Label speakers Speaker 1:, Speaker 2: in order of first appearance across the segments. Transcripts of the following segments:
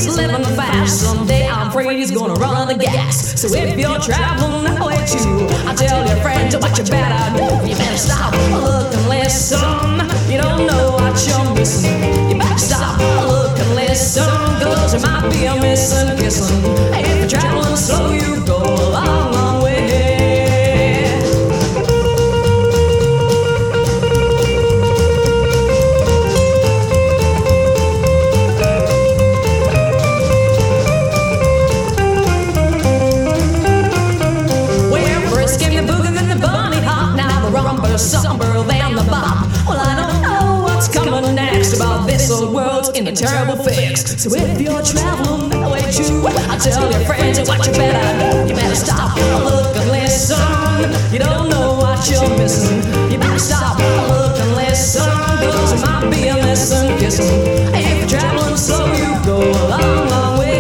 Speaker 1: he's living fast. Someday I'm afraid he's gonna run out of gas. So if you're traveling that way too, I tell your friends what you better do. You better stop, look and listen. You don't know what you're missing. You better stop, look and listen, 'cause there might be a missing kissing. If you're traveling slow, you go a long, long way. Somber than the bop. Well, I don't know what's coming next about this old world's in a terrible fix. So if you're traveling that way too, I tell your friends what you better do. You better stop, look and listen. You don't know what you're missing. You better stop, look and listen, 'cause there might be a missing kissing. If you're traveling slow, you go a long, long way.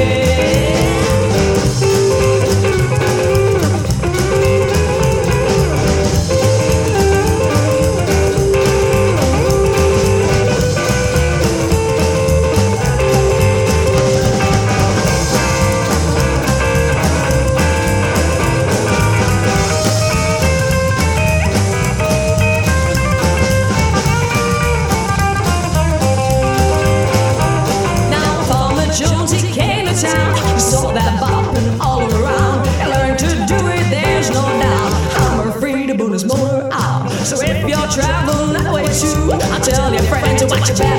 Speaker 1: He saw that bopping all around and learned to do it, there's no doubt. I'm afraid to boot his motor out. So if you're traveling that way too, I tell your friends what you better